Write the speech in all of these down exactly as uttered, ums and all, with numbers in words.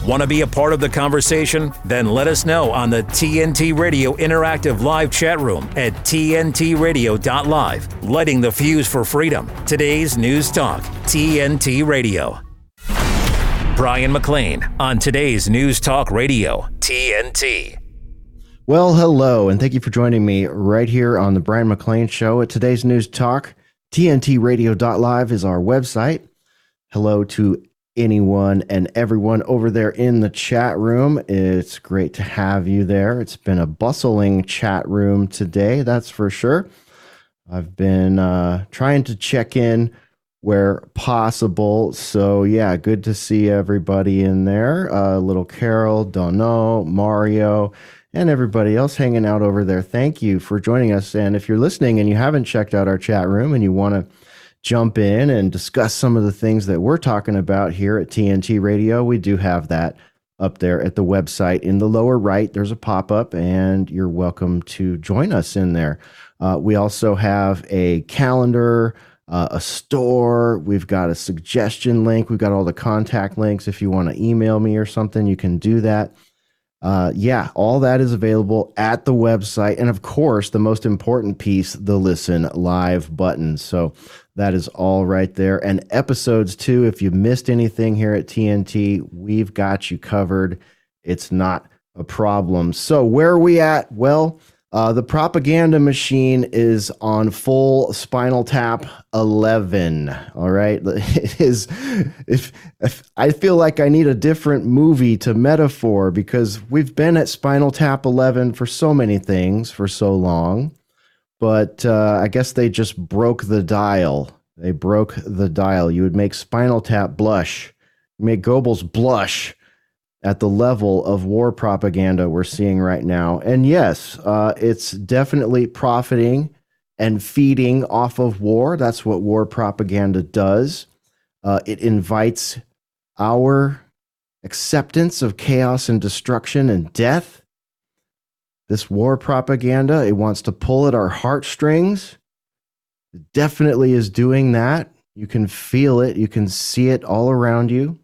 Want to be a part of the conversation? Then let us know on the T N T Radio Interactive Live chat room at T N T radio dot live. Lighting the fuse for freedom. Today's News Talk, T N T Radio. Brian McLean on today's News Talk Radio, T N T. Well, hello, and thank you for joining me right here on the Brian McLean Show at today's News Talk. T N T radio dot live is our website. Hello to anyone and everyone over there in the chat room. It's great to have you there. It's been a bustling chat room today, that's for sure. I've been uh, trying to check in where possible. So yeah, good to see everybody in there. Uh, little Carol, Dono, Mario, and everybody else hanging out over there. Thank you for joining us. And if you're listening and you haven't checked out our chat room and you want to jump in and discuss some of the things that we're talking about here at T N T Radio, we do have that up there at the website. In the lower right, there's a pop-up, and you're welcome to join us in there. Uh, we also have a calendar, uh, a store. We've got a suggestion link. We've got all the contact links. If you want to email me or something, you can do that. Uh, yeah, all that is available at the website. And of course, the most important piece, the listen live button. So that is all right there. And episodes too, if you missed anything here at T N T, we've got you covered. It's not a problem. So where are we at? Well, uh, the propaganda machine is on full Spinal Tap eleven. All right. It is, if, if I feel like I need a different movie to metaphor, because we've been at Spinal Tap eleven for so many things for so long. But uh, I guess they just broke the dial. They broke the dial. You would make Spinal Tap blush. You make Goebbels blush at the level of war propaganda we're seeing right now. And yes, uh, it's definitely profiting and feeding off of war. That's what war propaganda does. Uh, it invites our acceptance of chaos and destruction and death. This war propaganda, it wants to pull at our heartstrings. It definitely is doing that. You can feel it. You can see it all around you.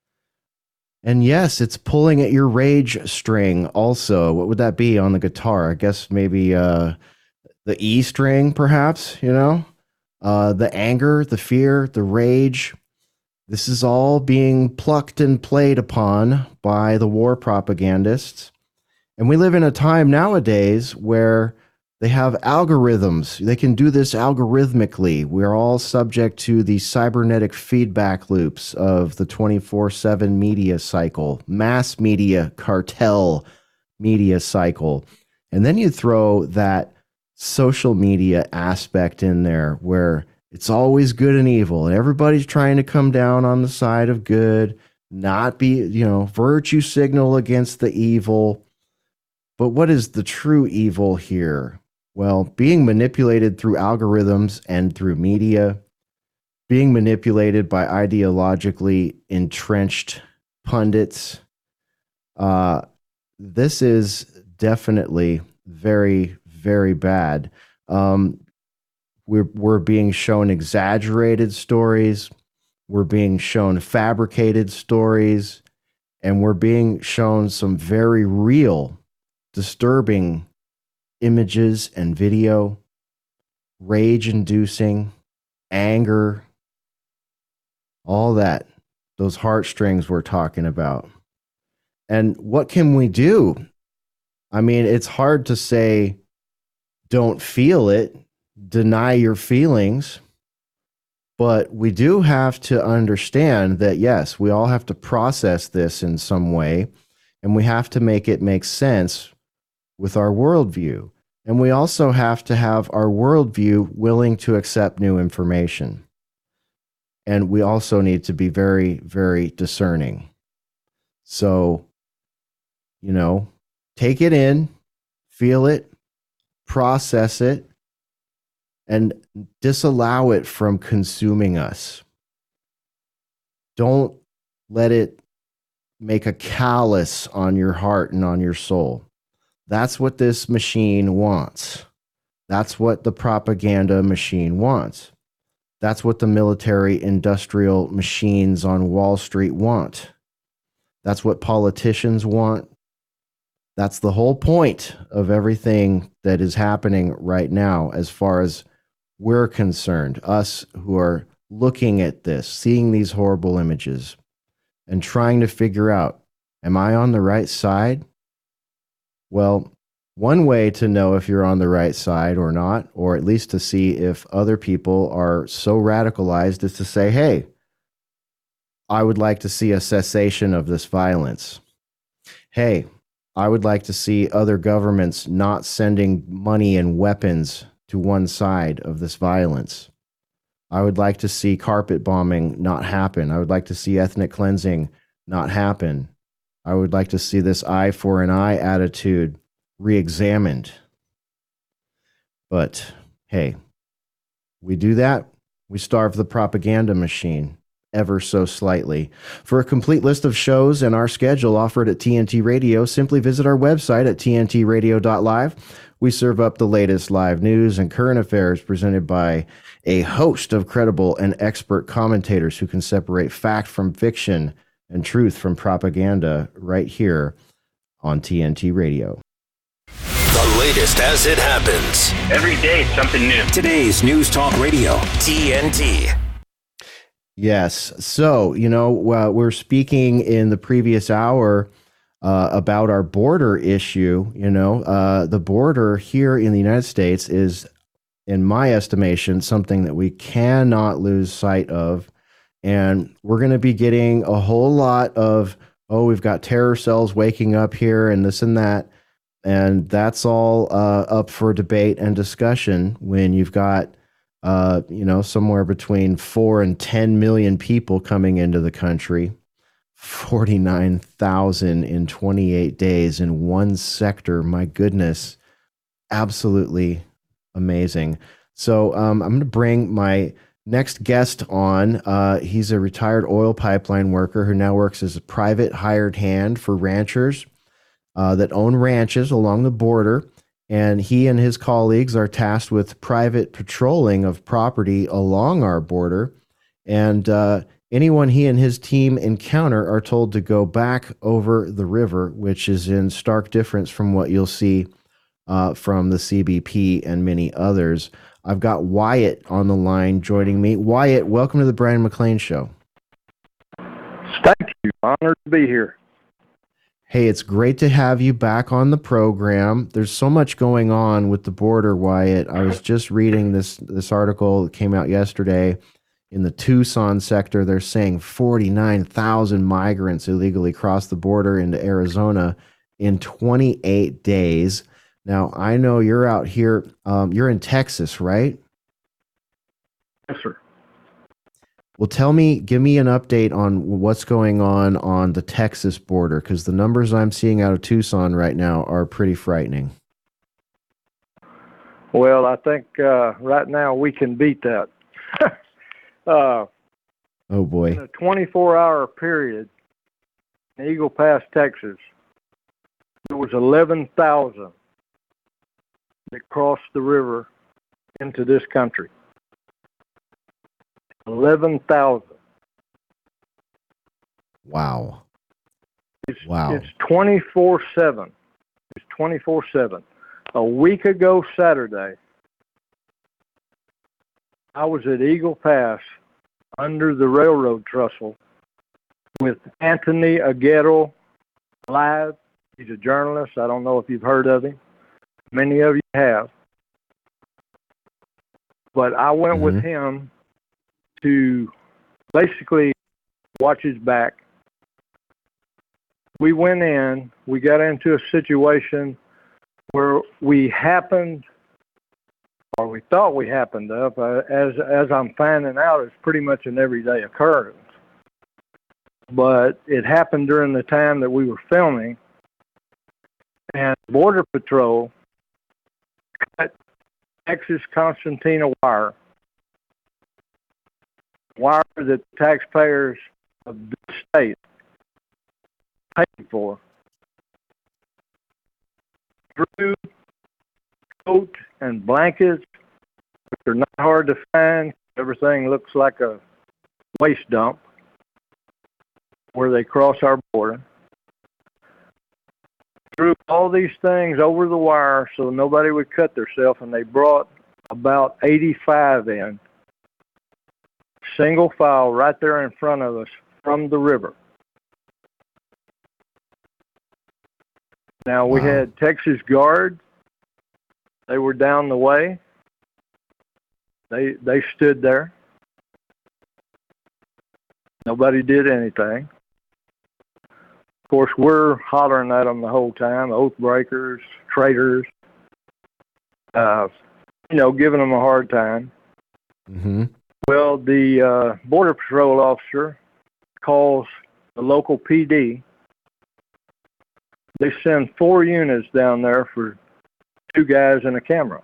And yes, it's pulling at your rage string also. What would that be on the guitar? I guess maybe uh, the E string, perhaps, you know? Uh, the anger, the fear, the rage. This is all being plucked and played upon by the war propagandists. And we live in a time nowadays where they have algorithms. They can do this algorithmically. We're all subject to the cybernetic feedback loops of the twenty-four seven media cycle, mass media cartel media cycle. And then you throw that social media aspect in there where it's always good and evil. And everybody's trying to come down on the side of good, not be, you know, virtue signal against the evil. But what is the true evil here? Well, being manipulated through algorithms and through media, being manipulated by ideologically entrenched pundits. Uh, this is definitely very, very bad. Um, we're, we're being shown exaggerated stories. We're being shown fabricated stories. And we're being shown some very real, disturbing images and video, rage-inducing, anger, all that, those heartstrings we're talking about. And what can we do? I mean, it's hard to say, don't feel it, deny your feelings, but we do have to understand that, yes, we all have to process this in some way, and we have to make it make sense with our worldview. And we also have to have our worldview willing to accept new information. And we also need to be very, very discerning. So, you know, take it in, feel it, process it, and disallow it from consuming us. Don't let it make a callus on your heart and on your soul. That's what this machine wants. That's what the propaganda machine wants. That's what the military industrial machines on Wall Street want. That's what politicians want. That's the whole point of everything that is happening right now, as far as we're concerned, us who are looking at this, seeing these horrible images, and trying to figure out, am I on the right side? Well, one way to know if you're on the right side or not, or at least to see if other people are so radicalized, is to say, hey, I would like to see a cessation of this violence. Hey, I would like to see other governments not sending money and weapons to one side of this violence. I would like to see carpet bombing not happen. I would like to see ethnic cleansing not happen. I would like to see this eye for an eye attitude re-examined. But hey, we do that, we starve the propaganda machine ever so slightly. For a complete list of shows and our schedule offered at T N T Radio, simply visit our website at T N T radio dot live. We serve up the latest live news and current affairs presented by a host of credible and expert commentators who can separate fact from fiction and truth from propaganda right here on T N T Radio. The latest as it happens. Every day, something new. Today's News Talk Radio, T N T. Yes. So, you know, uh, we're speaking in the previous hour uh, about our border issue. You know, uh, the border here in the United States is, in my estimation, something that we cannot lose sight of. And we're going to be getting a whole lot of, oh, we've got terror cells waking up here and this and that. And that's all uh, up for debate and discussion when you've got Uh, you know, somewhere between four and ten million people coming into the country, forty-nine thousand in twenty-eight days in one sector. My goodness, absolutely amazing. So um, I'm going to bring my next guest on. Uh, he's a retired oil pipeline worker who now works as a private hired hand for ranchers uh, that own ranches along the border. And he and his colleagues are tasked with private patrolling of property along our border. And uh, anyone he and his team encounter are told to go back over the river, which is in stark difference from what you'll see uh, from the C B P and many others. I've got Wyatt on the line joining me. Wyatt, welcome to the Brian McLean Show. Thank you. Honored to be here. Hey, it's great to have you back on the program. There's so much going on with the border, Wyatt. I was just reading this this article that came out yesterday in the Tucson sector. They're saying forty-nine thousand migrants illegally crossed the border into Arizona in twenty-eight days. Now, I know you're out here. Um, you're in Texas, right? Yes, sir. Well, tell me, give me an update on what's going on on the Texas border, because the numbers I'm seeing out of Tucson right now are pretty frightening. Well, I think uh, right now we can beat that. uh, oh, boy. In a twenty-four hour period in Eagle Pass, Texas, there was eleven thousand that crossed the river into this country. eleven thousand. Wow. It's, wow. It's twenty-four seven. It's twenty-four seven. A week ago Saturday, I was at Eagle Pass under the railroad trestle with Anthony Aguero live. He's a journalist. I don't know if you've heard of him. Many of you have. But I went mm-hmm. with him to basically watch his back. We went in, we got into a situation where we happened, or we thought we happened up, uh, as as I'm finding out, it's pretty much an everyday occurrence. But it happened during the time that we were filming, and Border Patrol cut Texas Concertina wire, wire that taxpayers of this state paid for, through coat and blankets, which are not hard to find. Everything looks like a waste dump where they cross our border. threw all these things over the wire so nobody would cut themselves, and they brought about eighty-five in, single file right there in front of us from the river. Now, we Wow. had Texas Guards. They were down the way. They they stood there. Nobody did anything. Of course, we're hollering at them the whole time, oath breakers, traitors, uh, you know, giving them a hard time. Mm-hmm. Well, the uh, Border Patrol officer calls the local P D. They send four units down there for two guys and a camera.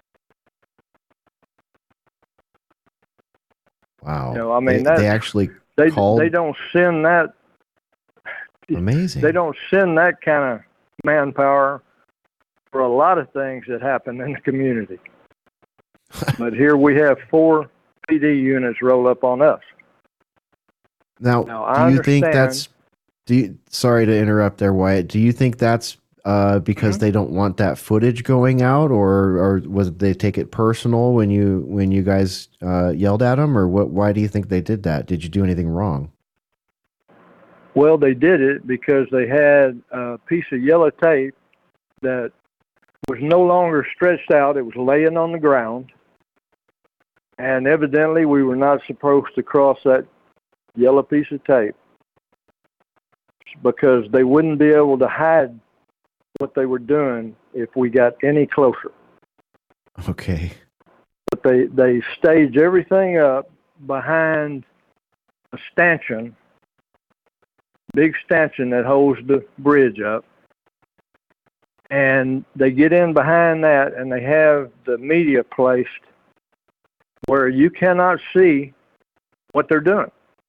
Wow. You know, I mean, they, that's, they actually they called. they don't send that. Amazing. They don't send that kind of manpower for a lot of things that happen in the community. But here we have four P D units roll up on us. Now, Now, I do you think understand- that's? Do you, sorry to interrupt there, Wyatt. Do you think that's uh, because Mm-hmm. they don't want that footage going out, or or was they take it personal when you when you guys uh, yelled at them, or what? Why do you think they did that? Did you do anything wrong? Well, they did it because they had a piece of yellow tape that was no longer stretched out. It was laying on the ground. And evidently we were not supposed to cross that yellow piece of tape because they wouldn't be able to hide what they were doing if we got any closer. Okay. But they, they staged everything up behind a stanchion, big stanchion that holds the bridge up. And they get in behind that and they have the media placed where you cannot see what they're doing.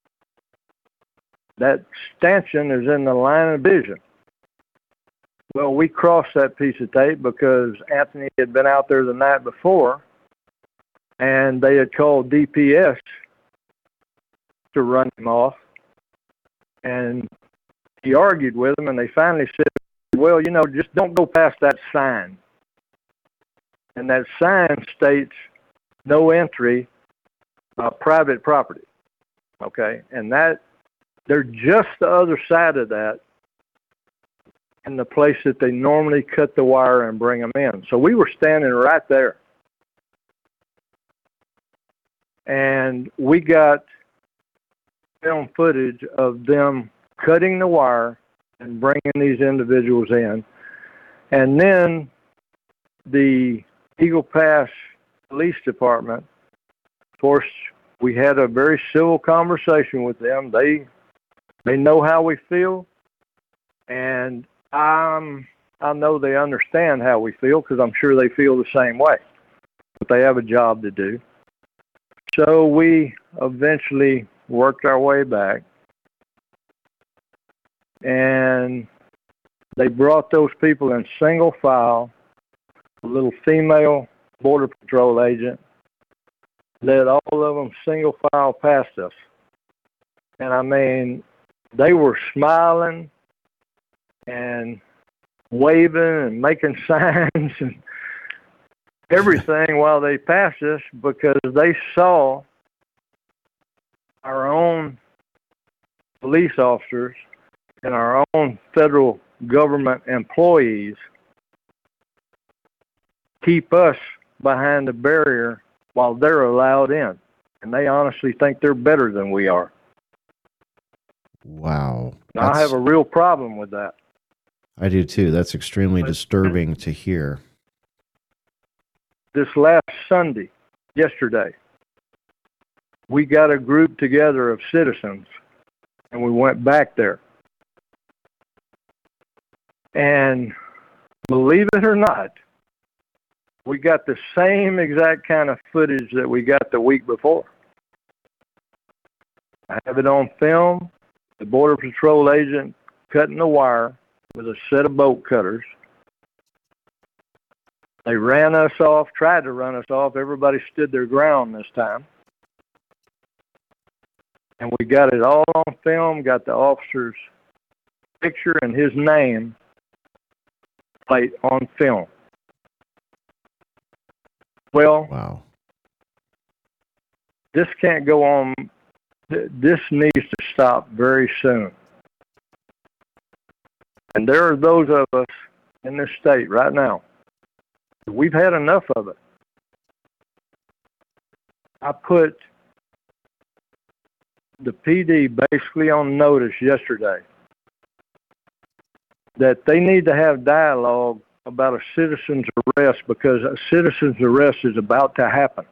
That stanchion is in the line of vision. Well, we crossed that piece of tape because Anthony had been out there the night before and they had called D P S to run him off. And he argued with them and they finally said, well, you know, just don't go past that sign. And that sign states no entry, uh, private property. Okay, and that they're just the other side of that in the place that they normally cut the wire and bring them in. So we were standing right there. And we got film footage of them cutting the wire and bringing these individuals in. And then the Eagle Pass Police Department, of course, we had a very civil conversation with them. They they know how we feel, and I'm, I know they understand how we feel because I'm sure they feel the same way. But they have a job to do. So we eventually worked our way back. And they brought those people in single file. A little female Border Patrol agent led all of them single file past us. And I mean, they were smiling and waving and making signs and everything while they passed us because they saw our own police officers and our own federal government employees keep us behind the barrier while they're allowed in. And they honestly think they're better than we are. Wow. Now, I have a real problem with that. I do too. That's extremely But- disturbing to hear. This last Sunday, yesterday, we got a group together of citizens and we went back there. And believe it or not, we got the same exact kind of footage that we got the week before. I have it on film. The Border Patrol agent cutting the wire with a set of bolt cutters. They ran us off, tried to run us off. Everybody stood their ground this time. And we got it all on film, got the officer's picture and his name plate on film. Well, wow. This can't go on. This needs to stop very soon. And there are those of us in this state right now. We've had enough of it. I put the P D basically on notice yesterday that they need to have dialogue about a citizen's arrest, because a citizen's arrest is about to happen.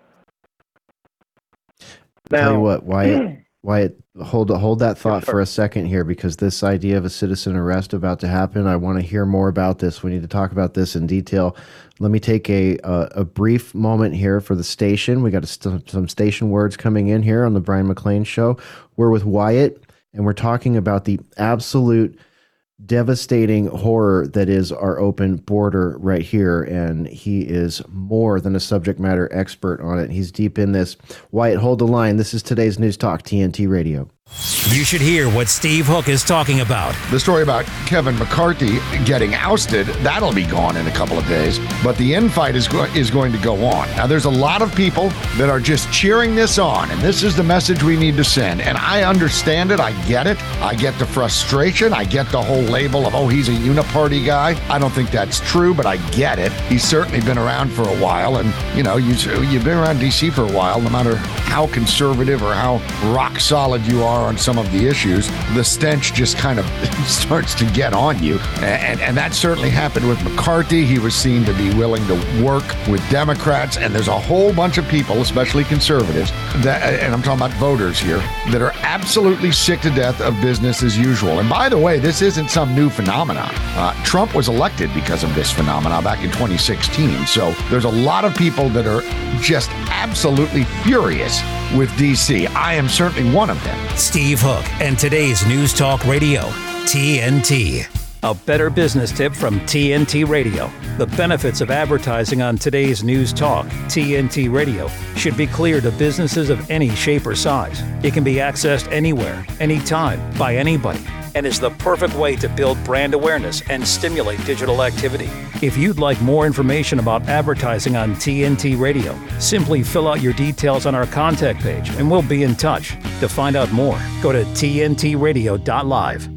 Now, tell you what, Wyatt, Wyatt, hold hold that thought yes, for a second here, because this idea of a citizen arrest about to happen, I want to hear more about this. We need to talk about this in detail. Let me take a a, a brief moment here for the station. We got a st- some station words coming in here on the Brian McClain Show. We're with Wyatt, and we're talking about the absolute devastating horror that is our open border right here, and he is more than a subject matter expert on it. He's deep in this. Wyatt, hold the line. This is today's News Talk, T N T Radio. You should hear what Steve Hook is talking about. The story about Kevin McCarthy getting ousted, that'll be gone in a couple of days. But the infight is, go- is going to go on. Now, there's a lot of people that are just cheering this on, and this is the message we need to send. And I understand it. I get it. I get the frustration. I get the whole label of, oh, he's a uniparty guy. I don't think that's true, but I get it. He's certainly been around for a while. And, you know, you, you've been around D C for a while, no matter how conservative or how rock solid you are on some of the issues, the stench just kind of starts to get on you. And, and that certainly happened with McCarthy. He was seen to be willing to work with Democrats, and there's a whole bunch of people, especially conservatives, that, and I'm talking about voters here, that are absolutely sick to death of business as usual. And by the way, this isn't some new phenomenon. Uh, Trump was elected because of this phenomenon back in twenty sixteen. So there's a lot of people that are just absolutely furious with D C. I am certainly one of them. Steve Hook and today's News Talk Radio, T N T. A better business tip from T N T Radio. The benefits of advertising on today's News Talk, T N T Radio, should be clear to businesses of any shape or size. It can be accessed anywhere, anytime, by anybody, and is the perfect way to build brand awareness and stimulate digital activity. If you'd like more information about advertising on T N T Radio, simply fill out your details on our contact page and we'll be in touch. To find out more, go to T N T radio dot live.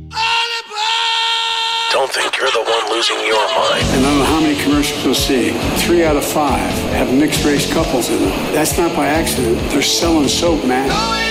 Don't think you're the one losing your mind. And I don't know how many commercials you'll see. Three out of five have mixed race couples in them. That's not by accident. They're selling soap, man.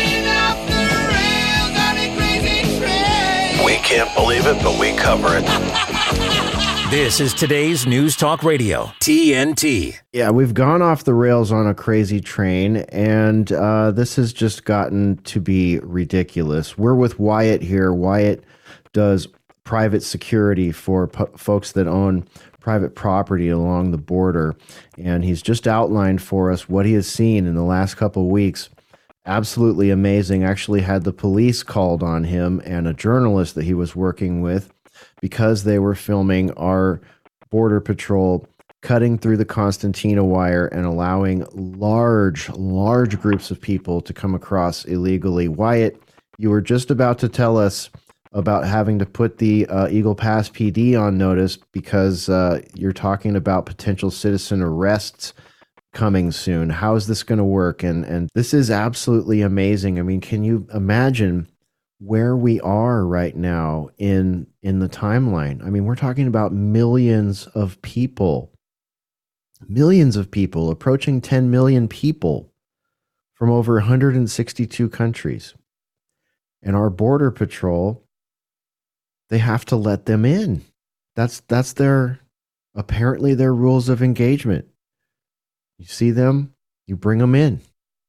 We can't believe it, but we cover it. This is today's News Talk Radio, T N T. Yeah, we've gone off the rails on a crazy train, and uh, this has just gotten to be ridiculous. We're with Wyatt here. Wyatt does private security for p- folks that own private property along the border, and he's just outlined for us what he has seen in the last couple of weeks. Absolutely amazing. Actually had the police called on him and a journalist that he was working with because they were filming our Border Patrol cutting through the Constantina wire and allowing large, large groups of people to come across illegally. Wyatt, you were just about to tell us about having to put the uh, Eagle Pass P D on notice because uh, you're talking about potential citizen arrests coming soon. How is this going to work? And and this is absolutely amazing. I mean, can you imagine where we are right now in in the timeline? I mean, we're talking about millions of people, millions of people, approaching ten million people from over one hundred sixty-two countries. And our Border Patrol, they have to let them in. That's that's their, apparently their rules of engagement. You see them, you bring them in.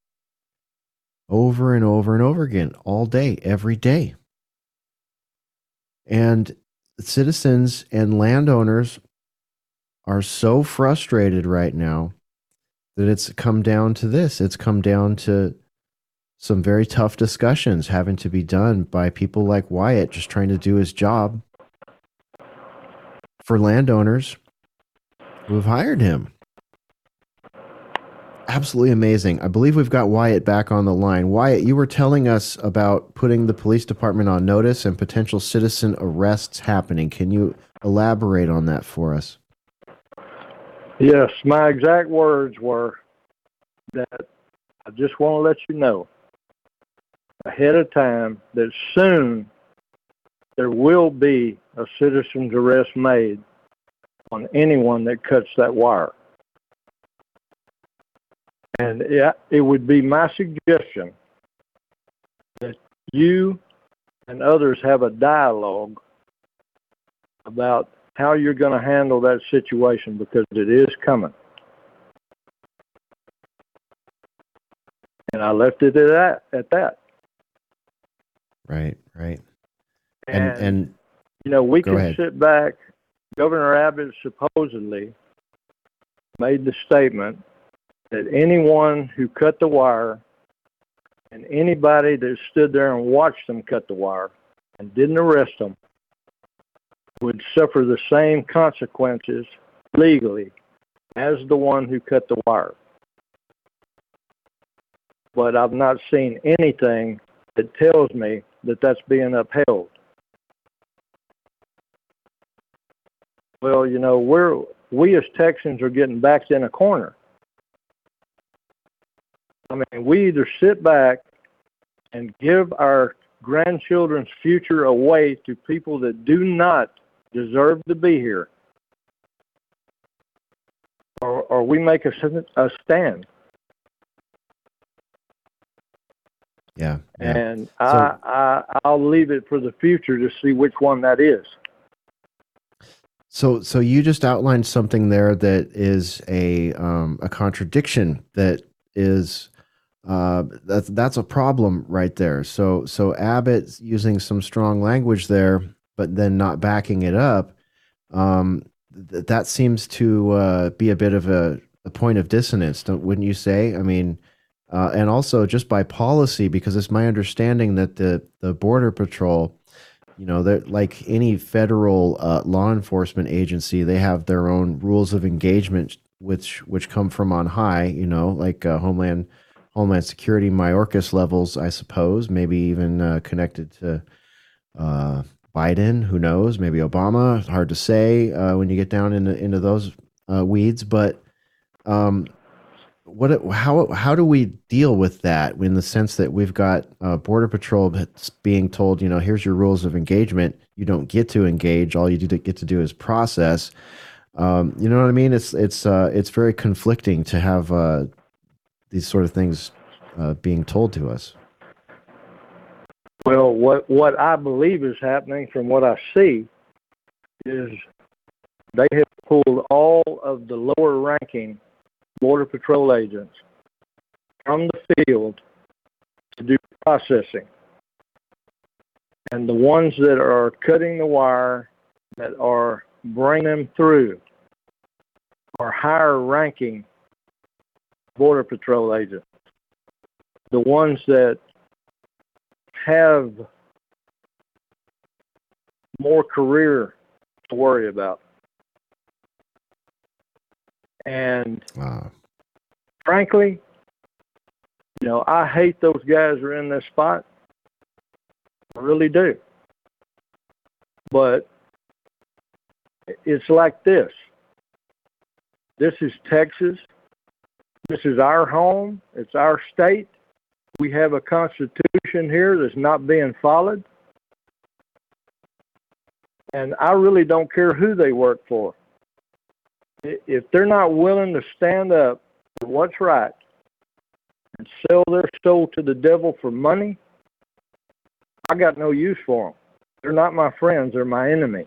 Over and over and over again, all day, every day. And citizens and landowners are so frustrated right now that it's come down to this. It's come down to some very tough discussions having to be done by people like Wyatt, just trying to do his job for landowners who have hired him. Absolutely amazing. I believe we've got Wyatt back on the line. Wyatt, you were telling us about putting the police department on notice and potential citizen arrests happening. Can you elaborate on that for us? Yes, my exact words were that I just want to let you know ahead of time that soon there will be a citizen's arrest made on anyone that cuts that wire. And it, it would be my suggestion that you and others have a dialogue about how you're going to handle that situation, because it is coming. And I left it at that. At that. Right, right. And, And, and you know, we go can ahead. sit back. Governor Abbott supposedly made the statement that anyone who cut the wire and anybody that stood there and watched them cut the wire and didn't arrest them would suffer the same consequences legally as the one who cut the wire. But I've not seen anything that tells me that that's being upheld. Well, you know, we're we as Texans are getting backed in a corner. I mean, we either sit back and give our grandchildren's future away to people that do not deserve to be here, or, or we make a, a stand. Yeah, yeah. And So- I, I, I'll leave it for the future to see which one that is. So, so you just outlined something there that is a um, a contradiction. That is, uh, that's that's a problem right there. So, so Abbott's using some strong language there, but then not backing it up. Um, th- that seems to uh, be a bit of a, a point of dissonance, don't, wouldn't you say? I mean, uh, and also just by policy, because it's my understanding that the the Border Patrol, you know, they're like any federal uh, law enforcement agency, they have their own rules of engagement, which which come from on high. You know, like uh, Homeland Homeland Security, Mayorkas levels, I suppose, maybe even uh, connected to uh, Biden. Who knows? Maybe Obama. Hard to say uh, when you get down into into those uh, weeds. But um, what? How how do we deal with that in the sense that we've got uh, Border Patrol that's being told, you know, here's your rules of engagement. You don't get to engage. All you do to get to do is process. Um, you know what I mean? It's it's uh, it's very conflicting to have uh, these sort of things uh, being told to us. Well, what what I believe is happening from what I see is they have pulled all of the lower ranking Border Patrol agents from the field to do processing. And the ones that are cutting the wire, that are bringing them through, are higher ranking Border Patrol agents. The ones that have more career to worry about. And Wow. frankly, you know, I hate those guys who are in this spot. I really do. But it's like this. This is Texas. This is our home. It's our state. We have a constitution here that's not being followed. And I really don't care who they work for. If they're not willing to stand up for what's right and sell their soul to the devil for money, I got no use for them. They're not my friends. They're my enemy.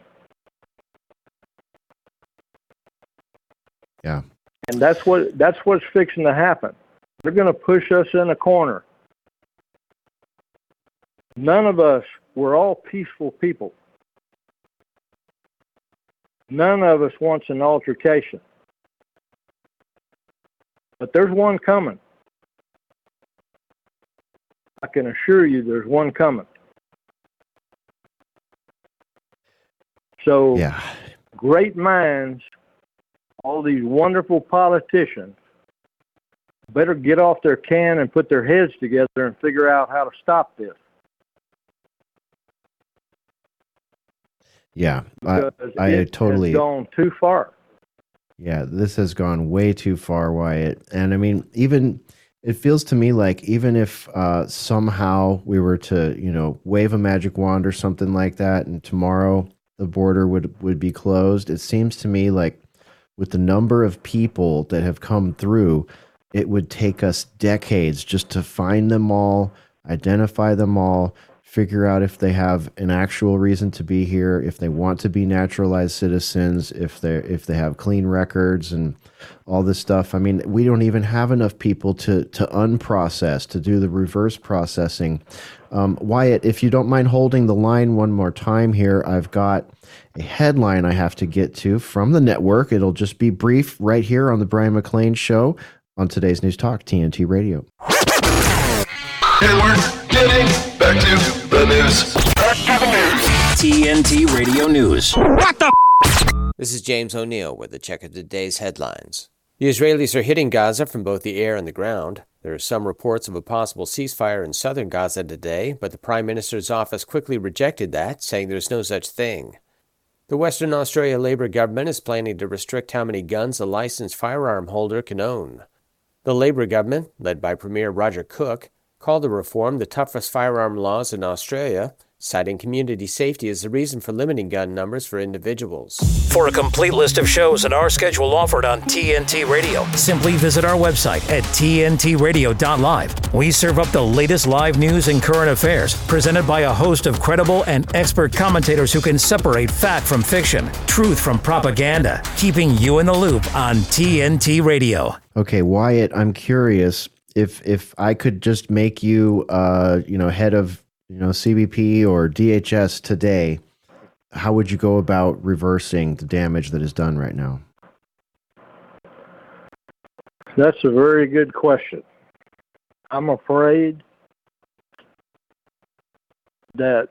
Yeah. And that's what that's what's fixing to happen. They're going to push us in a corner. None of us, we're all peaceful people. None of us wants an altercation. But there's one coming. I can assure you there's one coming. So, Yeah. great minds, all these wonderful politicians, better get off their can and put their heads together and figure out how to stop this. Yeah, I, I it totally has gone too far. Yeah, this has gone way too far, Wyatt. And I mean, even it feels to me like even if uh, somehow we were to, you know, wave a magic wand or something like that, and tomorrow the border would, would be closed, it seems to me like with the number of people that have come through, it would take us decades just to find them all, identify them all, figure out if they have an actual reason to be here, if they want to be naturalized citizens, if they if they have clean records and all this stuff. I mean, we don't even have enough people to to unprocess, to do the reverse processing. Um, Wyatt, if you don't mind holding the line one more time here, I've got a headline I have to get to from the network. It'll just be brief right here on the Brian McClain Show on today's News Talk, T N T Radio. And we're getting back to the news. Back to the news. T N T Radio News. What the f-? This is James O'Neill with a check of today's headlines. The Israelis are hitting Gaza from both the air and the ground. There are some reports of a possible ceasefire in southern Gaza today, but the Prime Minister's office quickly rejected that, saying there's no such thing. The Western Australia Labour government is planning to restrict how many guns a licensed firearm holder can own. The Labour government, led by Premier Roger Cook, called the reform the toughest firearm laws in Australia, citing community safety as the reason for limiting gun numbers for individuals. For a complete list of shows and our schedule offered on T N T Radio, simply visit our website at T N T radio dot live. We serve up the latest live news and current affairs, presented by a host of credible and expert commentators who can separate fact from fiction, truth from propaganda, keeping you in the loop on T N T Radio. Okay, Wyatt, I'm curious if if I could just make you, uh, you know, head of you know, C B P or D H S today, how would you go about reversing the damage that is done right now? That's a very good question. I'm afraid that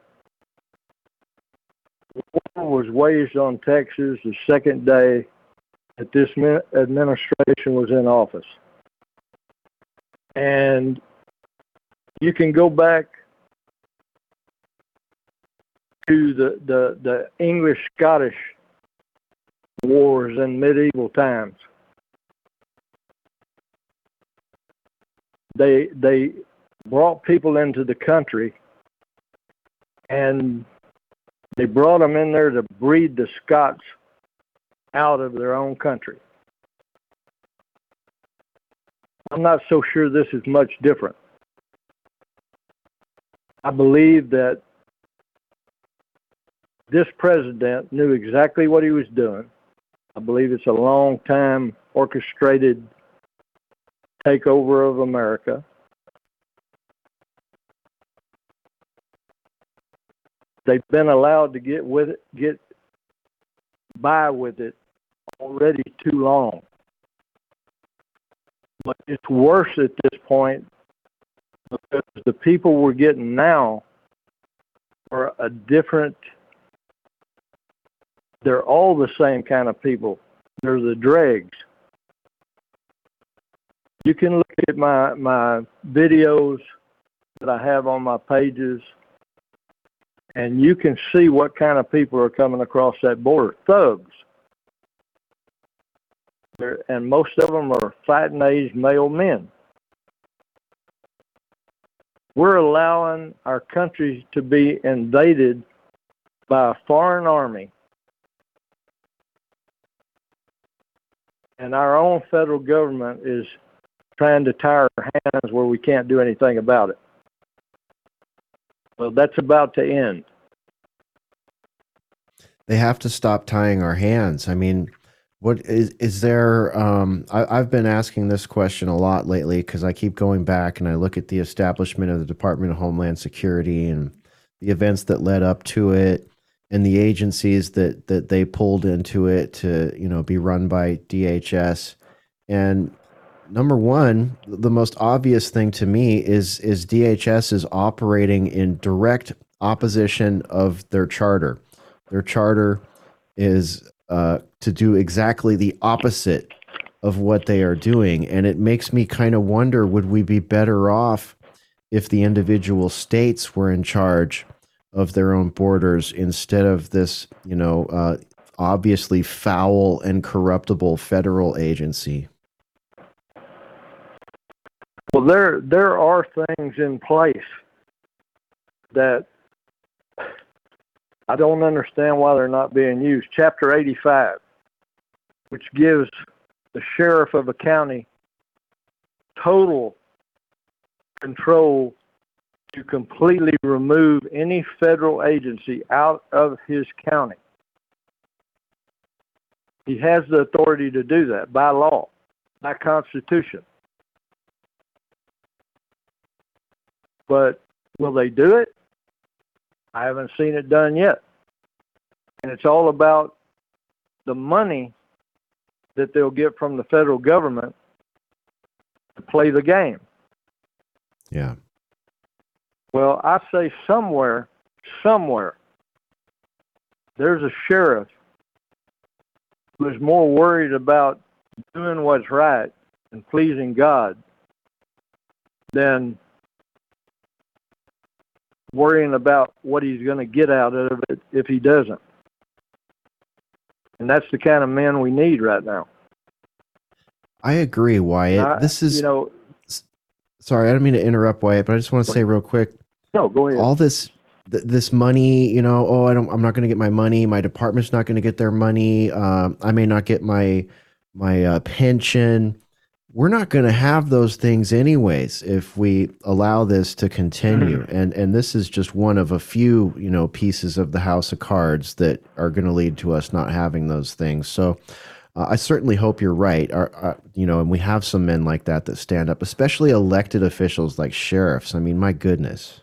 war was waged on Texas the second day that this administration was in office. And you can go back to the, the, the English-Scottish wars in medieval times. They they brought people into the country, and they brought them in there to breed the Scots out of their own country. I'm not so sure this is much different. I believe that this president knew exactly what he was doing. I believe it's a long-time orchestrated takeover of America. They've been allowed to get with it, get by with it already too long. But it's worse at this point because the people we're getting now are a different. They're all the same kind of people. They're the dregs. You can look at my, my videos that I have on my pages, and you can see what kind of people are coming across that border. Thugs. They're, and most of them are fighting-age male men. We're allowing our country to be invaded by a foreign army. And our own federal government is trying to tie our hands where we can't do anything about it. Well, that's about to end. They have to stop tying our hands. I mean, what is is there? Um, I, I've been asking this question a lot lately because I keep going back and I look at the establishment of the Department of Homeland Security and the events that led up to it, and the agencies that that they pulled into it to, you know, be run by D H S. And number one, the most obvious thing to me is is D H S is operating in direct opposition of their charter. Their charter is uh, to do exactly the opposite of what they are doing. And it makes me kind of wonder, would we be better off if the individual states were in charge of their own borders instead of this, you know, uh, obviously foul and corruptible federal agency? Well, there there are things in place that I don't understand why they're not being used. Chapter eighty-five, which gives the sheriff of a county total control to completely remove any federal agency out of his county. He has the authority to do that by law, by Constitution. But will they do it? I haven't seen it done yet. And it's all about the money that they'll get from the federal government to play the game. Yeah. Well, I say somewhere, somewhere, there's a sheriff who is more worried about doing what's right and pleasing God than worrying about what he's going to get out of it if he doesn't. And that's the kind of men we need right now. I agree, Wyatt. I, this is, you know, sorry, I don't mean to interrupt, Wyatt, but I just want to say real quick. No, go ahead. All this, th- this money, you know, oh, I don't, I'm not going to get my money. My department's not going to get their money. Um, I may not get my, my uh, pension. We're not going to have those things anyways if we allow this to continue. And and this is just one of a few, you know, pieces of the house of cards that are going to lead to us not having those things. So uh, I certainly hope you're right. Our, uh, you know, and we have some men like that that stand up, especially elected officials like sheriffs. I mean, my goodness.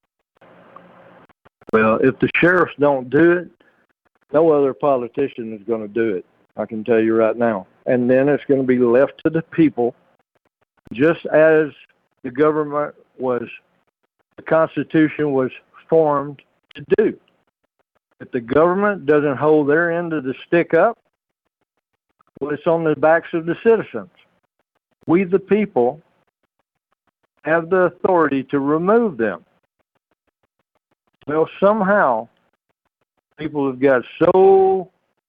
Well, if the sheriffs don't do it, no other politician is going to do it. I can tell you right now. And then it's going to be left to the people, just as the government was, the Constitution was formed to do. If the government doesn't hold their end of the stick up, well, it's on the backs of the citizens. We, the people, have the authority to remove them. Well, somehow, people have got so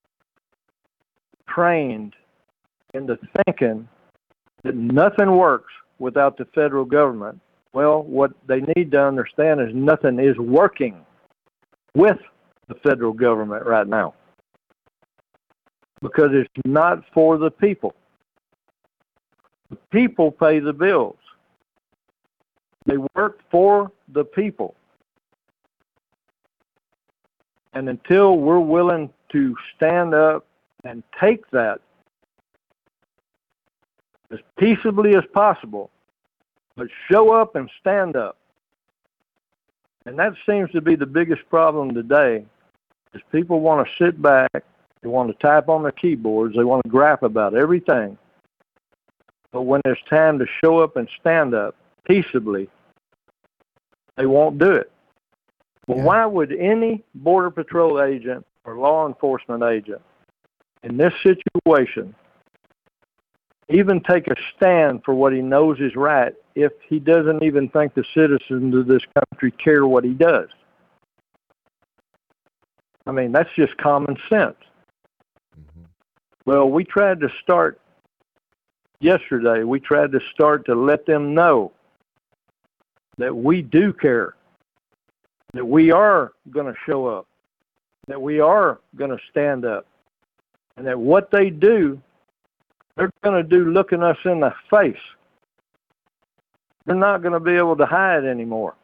trained into thinking that nothing works without the federal government. Well, what they need to understand is nothing is working with the federal government right now because it's not for the people. The people pay the bills. They work for the people. And until we're willing to stand up and take that as peaceably as possible, but show up and stand up. And that seems to be the biggest problem today, is people want to sit back, they want to type on their keyboards, they want to grap about everything. But when it's time to show up and stand up peaceably, they won't do it. Well, Yeah. why would any Border Patrol agent or law enforcement agent in this situation even take a stand for what he knows is right if he doesn't even think the citizens of this country care what he does? I mean, that's just common sense. Mm-hmm. Well, we tried to start yesterday, we tried to start to let them know that we do care, that we are going to show up, that we are going to stand up, and that what they do, they're going to do looking us in the face. They're not going to be able to hide anymore.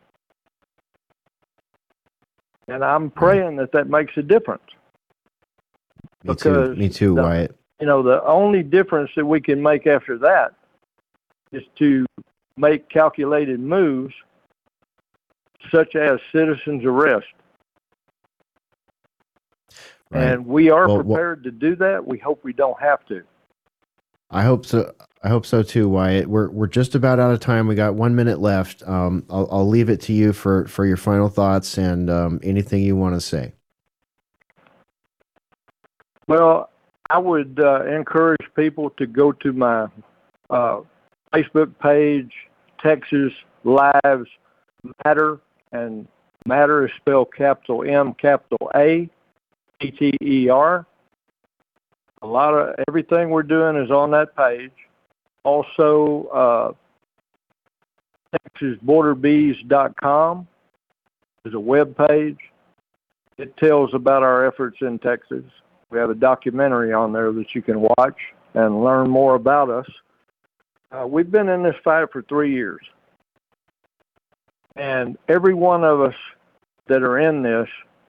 And I'm praying that that makes a difference. Me Because too. Me too, the- Wyatt. You know, the only difference that we can make after that is to make calculated moves such as citizens arrest. Right. And we are Well, well- prepared to do that. We hope we don't have to. I hope so. I hope so too, Wyatt. We're we're just about out of time. We got one minute left. Um, I'll I'll leave it to you for for your final thoughts and um, anything you want to say. Well, I would uh, encourage people to go to my uh, Facebook page, Texas Lives Matter, and Matter is spelled capital M, capital A, T T E R. A lot of everything we're doing is on that page. Also, uh, Texas Border Bees dot com is a web page. It tells about our efforts in Texas. We have a documentary on there that you can watch and learn more about us. Uh, we've been in this fight for three years. And every one of us that are in this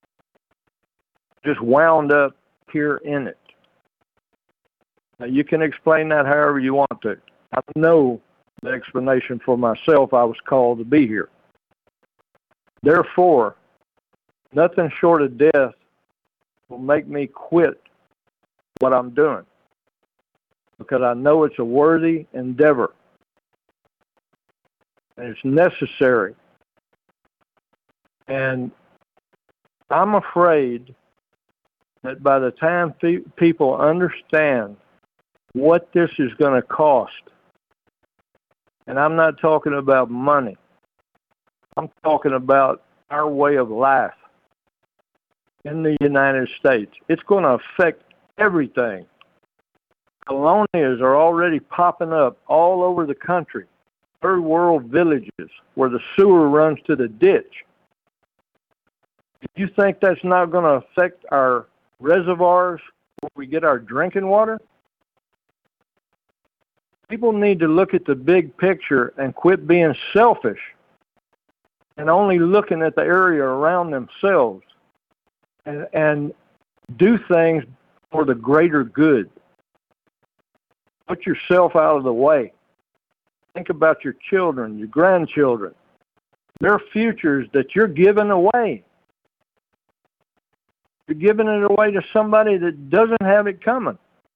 just wound up here in it. Now, you can explain that however you want to. I know the explanation for myself. I was called to be here. Therefore, nothing short of death will make me quit what I'm doing, because I know it's a worthy endeavor and it's necessary. And I'm afraid that by the time pe- people understand what this is going to cost, and I'm not talking about money, I'm talking about our way of life in the United States. It's going to affect everything. Colonias are already popping up all over the country, third world villages where the sewer runs to the ditch. Do you think that's not going to affect our reservoirs where we get our drinking water? People need to look at the big picture and quit being selfish and only looking at the area around themselves, and, and do things for the greater good. Put yourself out of the way. Think about your children, your grandchildren, their futures that you're giving away. You're giving it away to somebody that doesn't have it coming.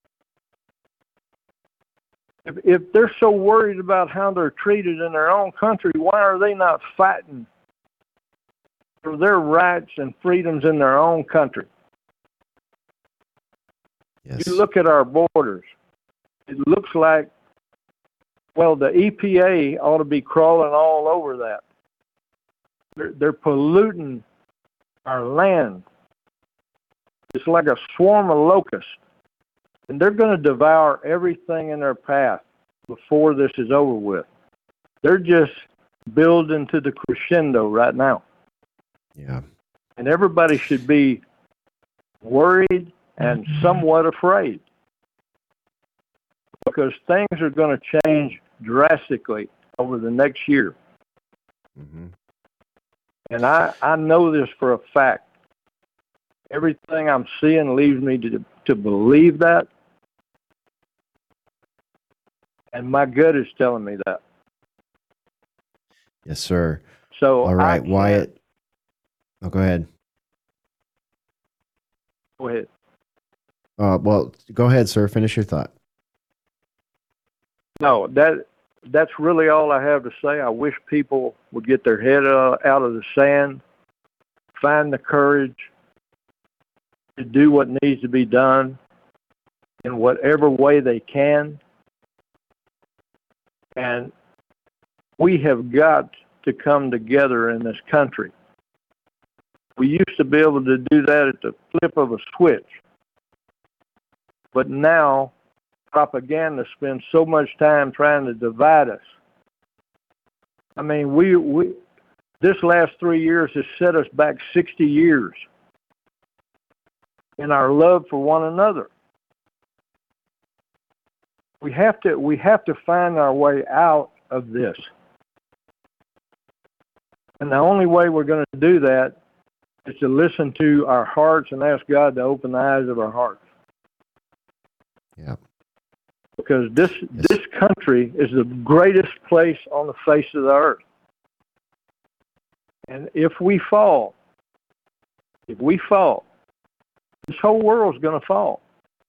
If, if they're so worried about how they're treated in their own country, why are they not fighting for their rights and freedoms in their own country? Yes. You look at our borders. It looks like, well, the E P A ought to be crawling all over that. They're, they're polluting our land. It's like a swarm of locusts. And they're going to devour everything in their path before this is over with. They're just building to the crescendo right now. Yeah. And everybody should be worried and somewhat afraid, because things are going to change drastically over the next year. Mm-hmm. And I, I know this for a fact. Everything I'm seeing leads me to, to believe that. And my gut is telling me that. Yes, sir. So all right, Wyatt. Oh, go ahead. Go ahead. Uh, well, go ahead, sir. Finish your thought. No, that that's really all I have to say. I wish people would get their head uh, out of the sand, find the courage to do what needs to be done in whatever way they can. And we have got to come together in this country. We used to be able to do that at the flip of a switch. But now, propaganda spends so much time trying to divide us. I mean, we, we this last three years has set us back sixty years in our love for one another. We have to we have to find our way out of this. And the only way we're going to do that is to listen to our hearts and ask God to open the eyes of our hearts. Yeah. Because this Yes. this country is the greatest place on the face of the earth. And if we fall, if we fall, this whole world's going to fall.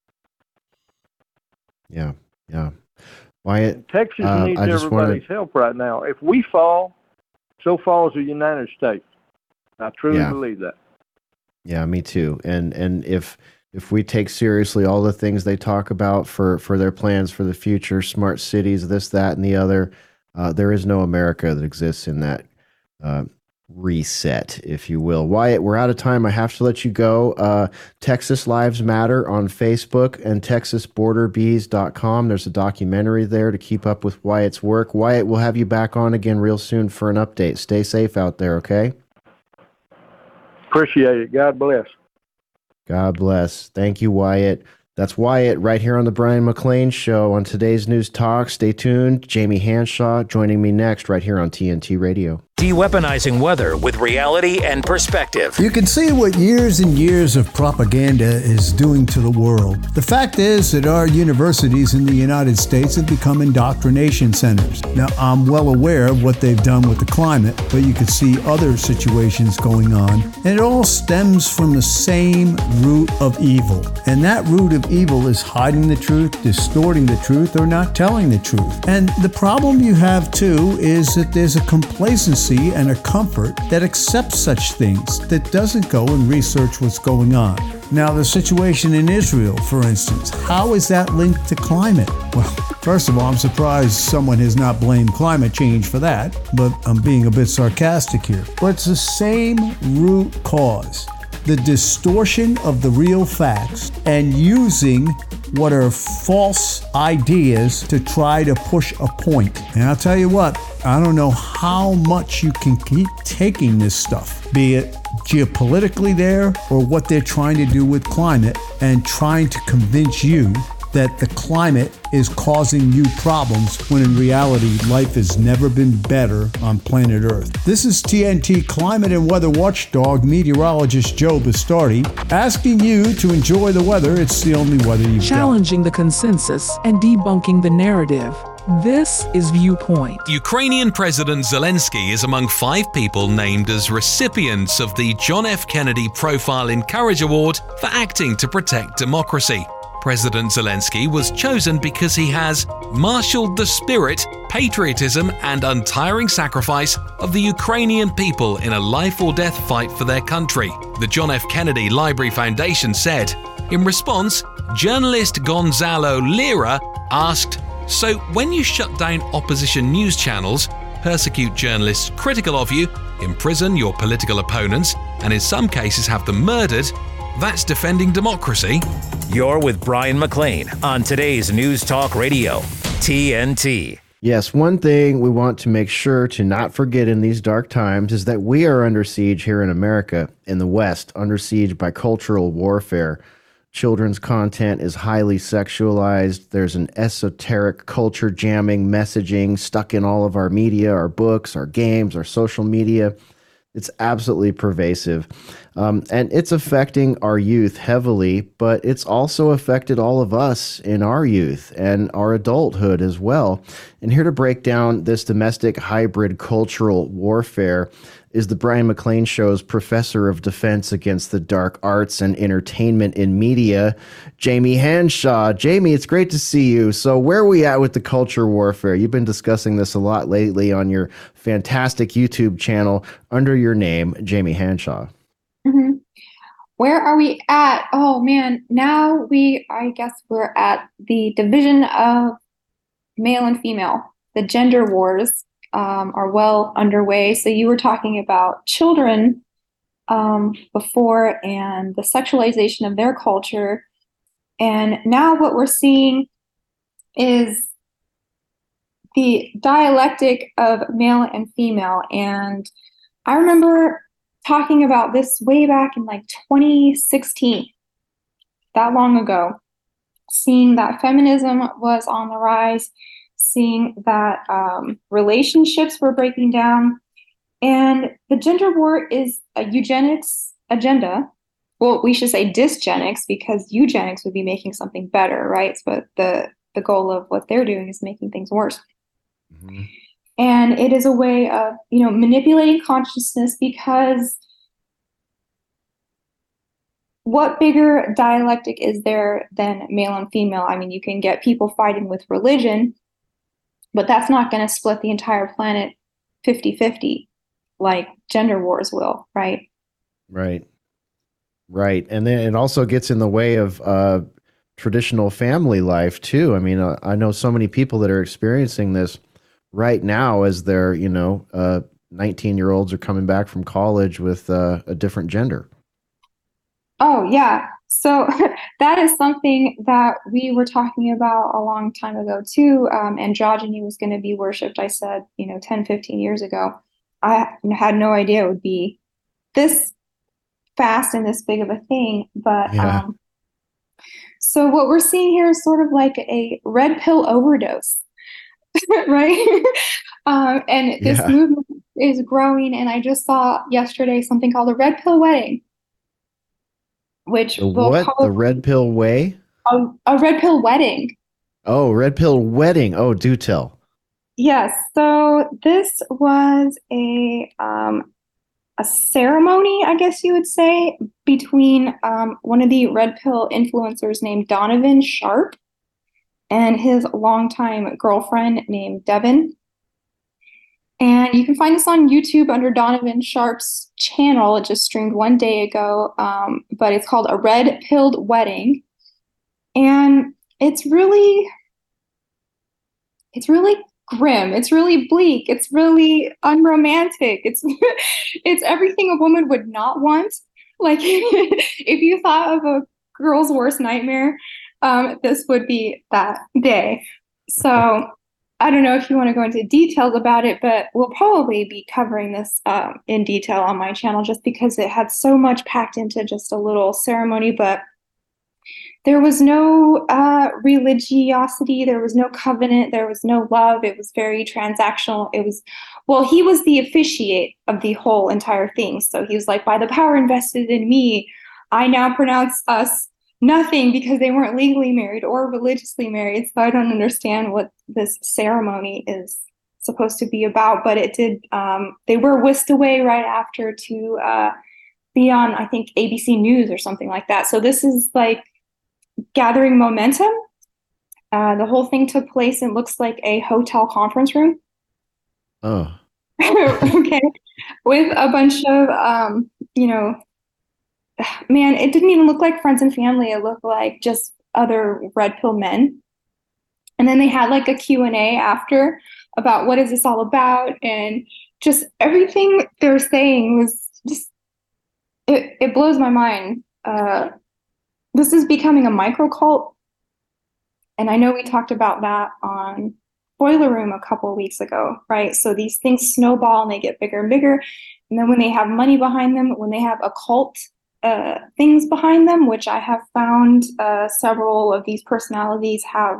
Yeah. Yeah. Wyatt, Texas uh, needs I just everybody's wanna- help right now. If we fall, so falls the United States. I truly Yeah. believe that. Yeah, me too. And and if if we take seriously all the things they talk about for, for their plans for the future, smart cities, this, that, and the other, uh, there is no America that exists in that uh, reset, if you will. Wyatt, we're out of time. I have to let you go. Uh, Texas Lives Matter on Facebook and texas border bees dot com. There's a documentary there to keep up with Wyatt's work. Wyatt, we'll have you back on again real soon for an update. Stay safe out there, okay? Appreciate it. God bless. God bless. Thank you, Wyatt. That's Wyatt right here on the Brian McClain Show on today's News Talk. Stay tuned. Jamie Hanshaw joining me next right here on T N T Radio. De-weaponizing weather with reality and perspective. You can see what years and years of propaganda is doing to the world. The fact is that our universities in the United States have become indoctrination centers. Now, I'm well aware of what they've done with the climate, but you can see other situations going on. And it all stems from the same root of evil. And that root of evil is hiding the truth, distorting the truth, or not telling the truth. And the problem you have, too, is that there's a complacency and a comfort that accepts such things, that doesn't go and research what's going on. Now, the situation in Israel, for instance, how is that linked to climate? Well, first of all, I'm surprised someone has not blamed climate change for that, but I'm being a bit sarcastic here. But it's the same root cause. The distortion of the real facts and using what are false ideas to try to push a point. And I'll tell you what, I don't know how much you can keep taking this stuff, be it geopolitically there or what they're trying to do with climate, and trying to convince you that the climate is causing you problems when in reality life has never been better on planet Earth. This is T N T climate and weather watchdog meteorologist Joe Bastardi asking you to enjoy the weather. It's the only weather you've got. Challenging the consensus and debunking the narrative. This is Viewpoint. Ukrainian President Zelensky is among five people named as recipients of the John F. Kennedy Profile in Courage Award for acting to protect democracy. President Zelensky was chosen because he has marshaled the spirit, patriotism, and untiring sacrifice of the Ukrainian people in a life-or-death fight for their country. The John F. Kennedy Library Foundation said. In response, journalist Gonzalo Lira asked, "So when you shut down opposition news channels, persecute journalists critical of you, imprison your political opponents, and in some cases have them murdered, that's defending democracy?" You're with Brian McClain on today's News Talk Radio, T N T. Yes, one thing we want to make sure to not forget in these dark times is that we are under siege here in America, in the West, under siege by cultural warfare. Children's content is highly sexualized. There's an esoteric culture jamming messaging stuck in all of our media, our books, our games, our social media. It's absolutely pervasive. Um, and it's affecting our youth heavily, but it's also affected all of us in our youth and our adulthood as well. And here to break down this domestic hybrid cultural warfare is the Brian McClain Show's Professor of Defense Against the Dark Arts and Entertainment in Media, Jamie Hanshaw. Jamie, it's great to see you. So where are we at with the culture warfare? You've been discussing this a lot lately on your fantastic YouTube channel under your name, Jamie Hanshaw. Mm-hmm. Where are we at? Oh, man. Now we, I guess we're at the division of male and female. The gender wars um, are well underway. So you were talking about children um, before and the sexualization of their culture. And now what we're seeing is the dialectic of male and female. And I remember talking about this way back in like twenty sixteen, that long ago, seeing that feminism was on the rise, seeing that um, relationships were breaking down, and the gender war is a eugenics agenda. Well, we should say dysgenics, because eugenics would be making something better, right? But the, the goal of what they're doing is making things worse. Mm-hmm. And it is a way of, you know, manipulating consciousness, because what bigger dialectic is there than male and female? I mean, you can get people fighting with religion, but that's not going to split the entire planet fifty-fifty like gender wars will, right? Right. Right. And then it also gets in the way of uh, traditional family life too. I mean, uh, I know so many people that are experiencing this right now as their, you know, uh, nineteen year olds are coming back from college with uh, a different gender. Oh, yeah. So that is something that we were talking about a long time ago too. Um, androgyny was going to be worshipped, I said, you know, ten, fifteen years ago. I had no idea it would be this fast and this big of a thing. But Yeah. um, so what we're seeing here is sort of like a red pill overdose, right? um, and this Yeah. movement is growing. And I just saw yesterday something called a red pill wedding, which The will what? probably The red pill way? a, a red pill wedding. Oh, red pill wedding. Oh, do tell. Yes. So this was a um, a ceremony, I guess you would say, between um, one of the red pill influencers named Donovan Sharp and his longtime girlfriend named Devin. And you can find this on YouTube under Donovan Sharp's channel. It just streamed one day ago, um, but it's called A Red Pilled Wedding. And it's really, it's really grim. It's really bleak. It's really unromantic. It's, it's everything a woman would not want. Like if you thought of a girl's worst nightmare, um, this would be that day. So I don't know if you want to go into details about it, but we'll probably be covering this um, in detail on my channel just because it had so much packed into just a little ceremony. But there was no uh, religiosity. There was no covenant. There was no love. It was very transactional. It was, well, he was the officiate of the whole entire thing. So he was like, by the power invested in me, I now pronounce us nothing because they weren't legally married or religiously married. So I don't understand what this ceremony is supposed to be about, but it did, um, they were whisked away right after to uh, be on, I think, A B C News or something like that. So this is like gathering momentum. Uh, the whole thing took place in looks like a hotel conference room. Oh. Okay. With a bunch of, um, you know, man, it didn't even look like friends and family. It looked like just other red pill men. And then they had like a Q and A after about what is this all about? And just everything they're saying was just, it, it blows my mind. Uh, this is becoming a micro cult. And I know we talked about that on Boiler Room a couple of weeks ago, right? So these things snowball and they get bigger and bigger. And then when they have money behind them, when they have occult uh, things behind them, which I have found uh, several of these personalities have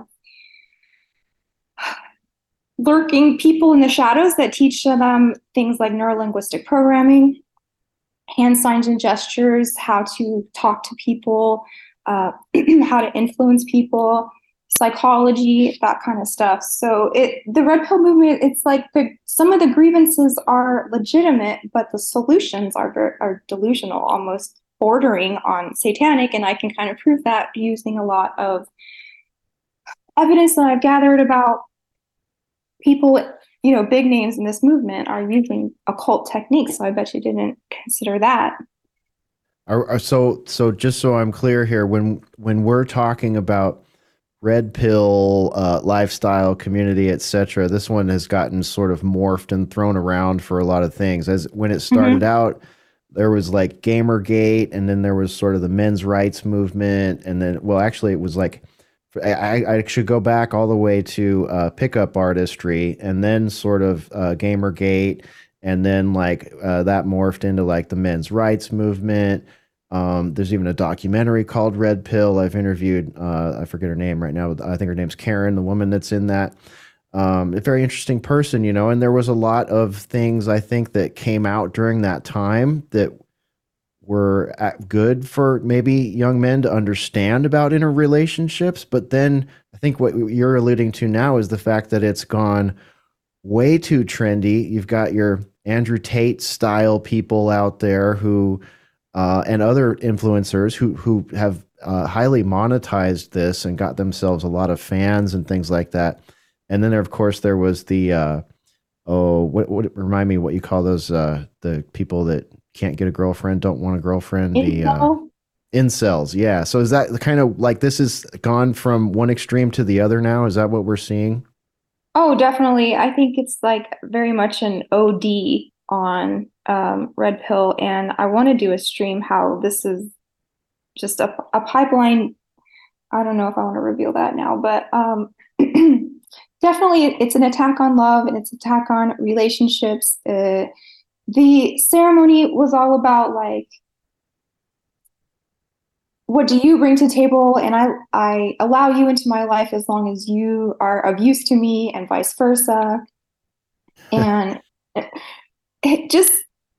lurking people in the shadows that teach them things like neurolinguistic programming, hand signs and gestures, how to talk to people, uh, how to influence people, psychology, that kind of stuff. So it, the red pill movement, it's like the, some of the grievances are legitimate, but the solutions are, are delusional, almost bordering on satanic. And I can kind of prove that using a lot of evidence that I've gathered about people, you know, big names in this movement are using occult techniques. So I bet you didn't consider that. Are, are, so, so just so I'm clear here, when when we're talking about red pill uh, lifestyle, community, et cetera, this one has gotten sort of morphed and thrown around for a lot of things. As when it started mm-hmm. out, there was like Gamergate, and then there was sort of the men's rights movement, and then, well, actually, it was like. I, I should go back all the way to uh, pickup artistry, and then sort of uh, Gamergate, and then like uh, that morphed into like the men's rights movement. Um, there's even a documentary called Red Pill. I've interviewed, uh, I forget her name right now. I think her name's Karen, the woman that's in that. Um, a very interesting person, you know, and there was a lot of things I think that came out during that time that were good for maybe young men to understand about interrelationships. But then I think what you're alluding to now is the fact that it's gone way too trendy. You've got your Andrew Tate style people out there who, uh, and other influencers who, who have uh, highly monetized this and got themselves a lot of fans and things like that. And then there, of course, there was the, uh, oh, what, what, remind me what you call those, uh, the people that can't get a girlfriend, don't want a girlfriend. The uh, Incels, yeah. So is that kind of like this is gone from one extreme to the other now? Is that what we're seeing? Oh, definitely. I think it's like very much an O D on um, Red Pill, and I want to do a stream how this is just a, a pipeline. I don't know if I want to reveal that now, but um, definitely it's an attack on love and it's an attack on relationships. Uh, the ceremony was all about like, what do you bring to the table? And I, I allow you into my life as long as you are of use to me and vice versa. And it, it just,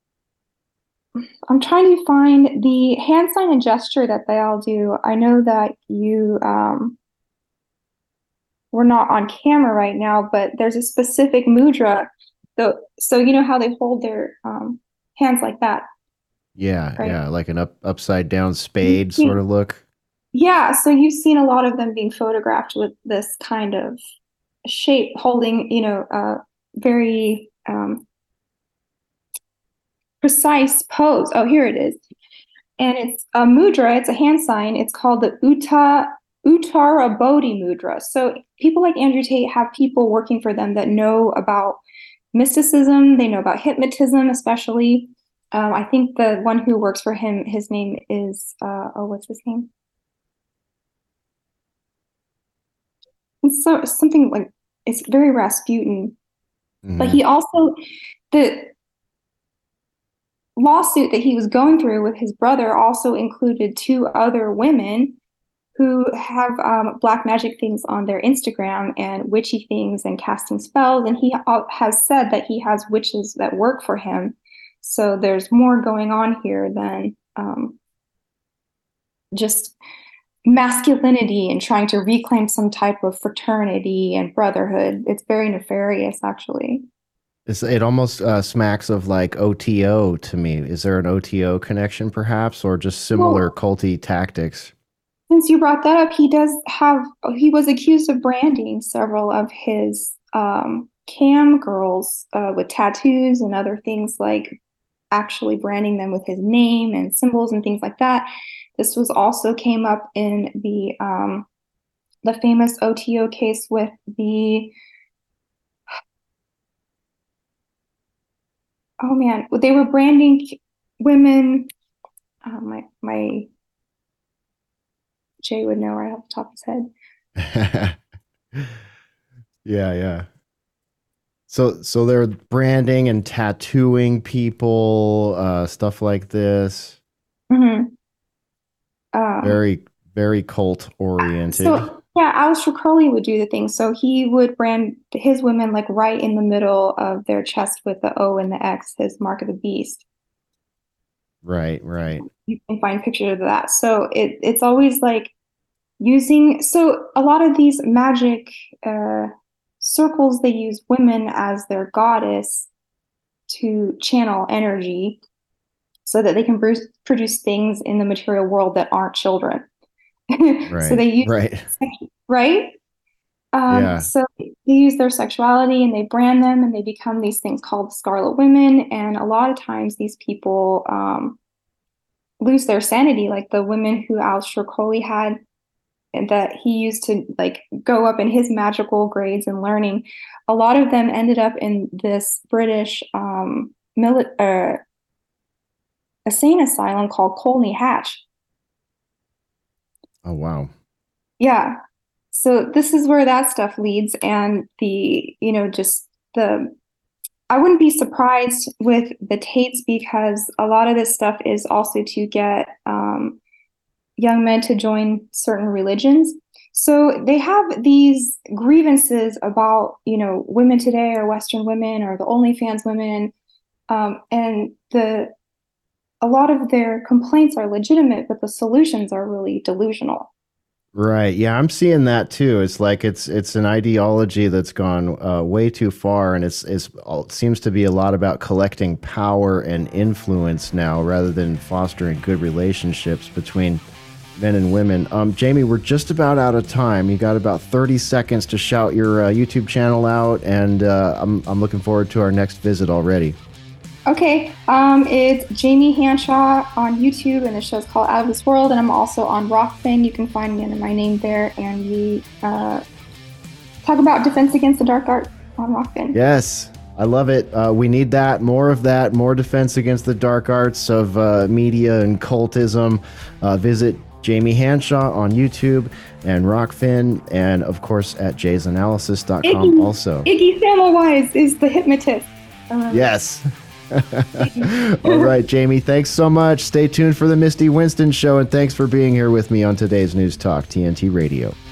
I'm trying to find the hand sign and gesture that they all do. I know that you, um, we're not on camera right now, but there's a specific mudra. So, so you know how they hold their um, hands like that? Yeah, right? yeah, like an up upside down spade sort of look. Yeah, so you've seen a lot of them being photographed with this kind of shape, holding, you know, a very um, precise pose. Oh, here it is. And it's a mudra, it's a hand sign. It's called the Uta Uttara Bodhi mudra. So people like Andrew Tate have people working for them that know about mysticism, they know about hypnotism, especially. Um, I think the one who works for him, his name is, uh, oh, what's his name? It's so something like, it's very Rasputin. Mm-hmm. But he also, the lawsuit that he was going through with his brother also included two other women who have um, black magic things on their Instagram and witchy things and casting spells. And he has said that he has witches that work for him. So there's more going on here than um, just masculinity and trying to reclaim some type of fraternity and brotherhood. It's very nefarious, actually. It's, it almost uh, smacks of like O T O to me. Is there an O T O connection perhaps, or just similar well, culty tactics? Since you brought that up, he does have, he was accused of branding several of his um, cam girls uh, with tattoos and other things, like actually branding them with his name and symbols and things like that. This was also came up in the um, the famous O T O case with the, oh man, they were branding women. Oh, my my Jay would know right off the top of his head. yeah, yeah. So, so they're branding and tattooing people, uh, stuff like this. Mm-hmm. Um, very, very cult oriented. So, yeah, Aleister Crowley would do the thing. So he would brand his women like right in the middle of their chest with the O and the X, his mark of the beast. Right, right. You can find pictures of that. So it it's always like using. So a lot of these magic uh, circles, they use women as their goddess to channel energy, so that they can produce, produce things in the material world that aren't children. Right. So they use right. right. Um, yeah. So they use their sexuality and they brand them and they become these things called Scarlet Women. And a lot of times these people um, lose their sanity, like the women who Aleister Crowley had, and that he used to like go up in his magical grades and learning. A lot of them ended up in this British um, mili- uh, insane asylum called Colney Hatch. Oh, wow. Yeah. So this is where that stuff leads. And the, you know, just the, I wouldn't be surprised with the Tates, because a lot of this stuff is also to get um, young men to join certain religions. So they have these grievances about, you know, women today or Western women or the OnlyFans women. Um, and the, a lot of their complaints are legitimate, but the solutions are really delusional. Right. Yeah, I'm seeing that too. It's like it's it's an ideology that's gone uh, way too far, and it's, it's it seems to be a lot about collecting power and influence now, rather than fostering good relationships between men and women. Um, Jamie, we're just about out of time. You got about thirty seconds to shout your uh, YouTube channel out, and uh, I'm I'm looking forward to our next visit already. Okay, um, it's Jamie Hanshaw on YouTube, and the show's called Out of This World, and I'm also on Rockfin. You can find me under my name there, and we uh, talk about Defense Against the Dark Arts on Rockfin. Yes, I love it. Uh, we need that, more of that, more defense against the dark arts of uh, media and cultism. Uh, visit Jamie Hanshaw on YouTube and Rockfin, and of course at jays analysis dot com Iggy, also. Iggy Semmelweis is the hypnotist. Um, Yes. All right, Jamie, thanks so much. Stay tuned for the Misty Winston Show, and thanks for being here with me on today's News Talk T N T Radio.